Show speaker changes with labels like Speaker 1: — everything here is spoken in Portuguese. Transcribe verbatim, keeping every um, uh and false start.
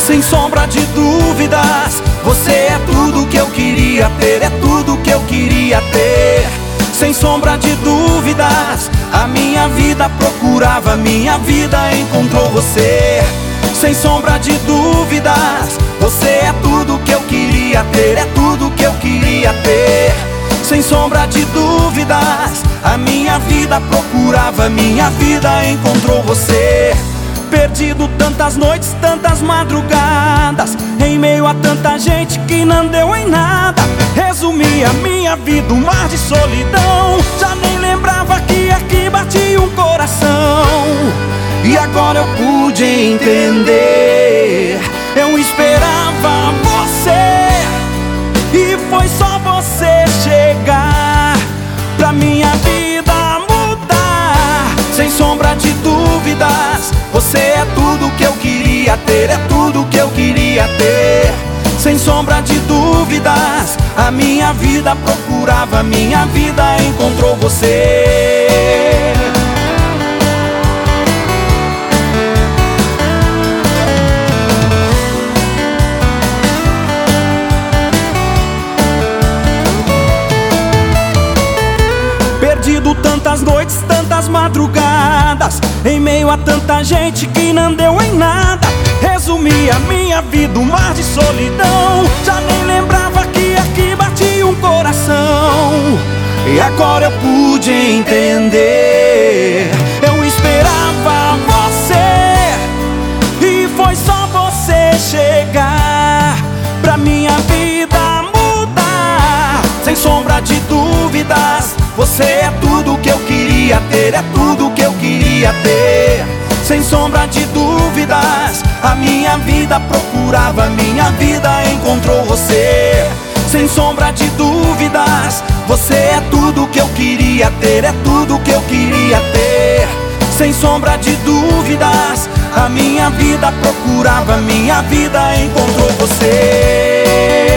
Speaker 1: Sem sombra de dúvidas, você é tudo que eu queria ter, é tudo que eu queria ter. Sem sombra de dúvidas, a minha vida procurava, a minha vida encontrou você. Sem sombra de dúvidas, você é tudo que eu queria ter, é tudo que eu queria ter. Sem sombra de dúvidas, a minha vida procurava, a minha vida encontrou você. Perdido tantas noites, tantas madrugadas, em meio a tanta gente que não deu em nada. Resumi a minha vida, um mar de solidão. Já nem lembrava que aqui batia um coração. E agora eu pude entender. Eu esperava você, e foi só você chegar pra minha vida mudar. Sem sombra de dúvidas, você é tudo que eu queria ter, é tudo que eu queria ter. Sem sombra de dúvidas, a minha vida procurava, a minha vida encontrou você. Perdido tantas noites, tantas madrugadas, em meio a tanta gente que não deu em nada. Resumi a minha vida, um mar de solidão. Já nem lembrava que aqui batia um coração. E agora eu pude entender. Eu esperava você, e foi só você chegar pra minha vida mudar. Sem sombra de dúvidas, você é tudo que eu queria ter, é tudo que eu queria ter. Sem sombra de dúvidas, a minha vida procurava, a minha vida encontrou você. Sem sombra de dúvidas, você é tudo que eu queria ter, é tudo que eu queria ter. Sem sombra de dúvidas, a minha vida procurava, a minha vida encontrou você.